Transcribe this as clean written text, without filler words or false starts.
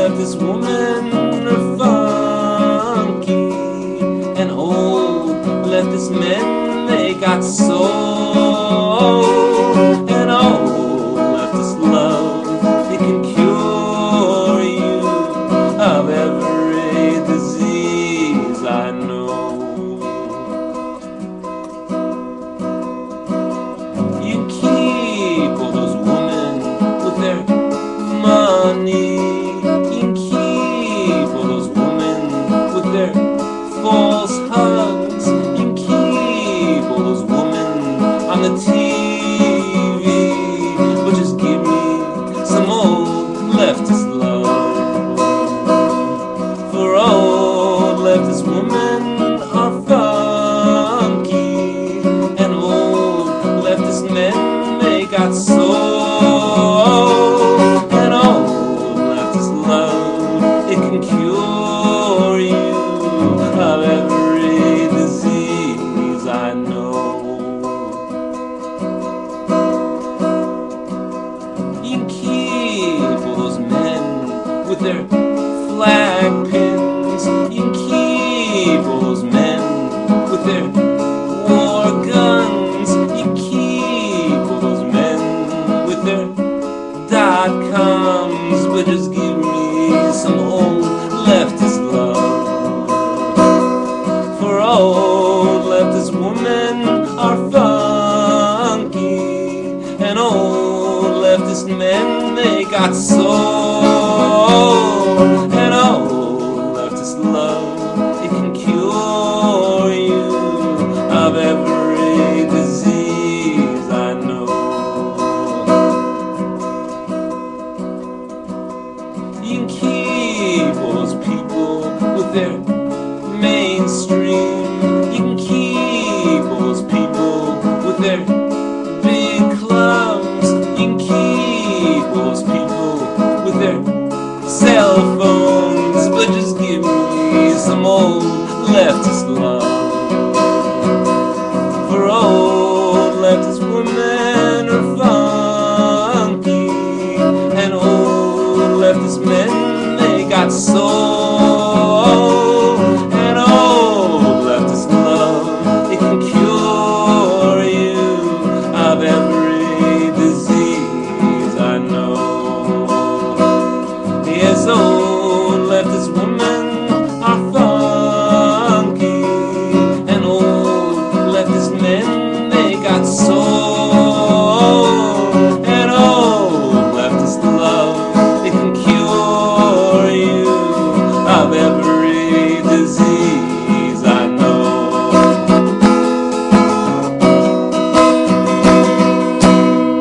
leftist women are funky, and old leftist men, they got soul. And old leftist love, it can cure you of every disease I know. You keep all those women with their money. You can keep all those women with their false hugs. You can keep all those women on the TV, but just give me some old leftist love. For old leftist women are funky, and old leftist men, they got soul. And old leftist love, it can cure you of every disease I know. You can keep all those men with their flag pins. You can keep all those men with their war guns. You can keep all those men with their .coms, but just give me some old leftist love. For old leftist women are funky, and old leftist men, they got soul. And old leftist love, it can cure you of every disease I know. You can keep all those people with their mainstream. You can keep all those people with their big clubs. You can keep all those people with their cell phones, but just give me some old leftist love. For old leftist women are funky, and old leftist men, they got soul.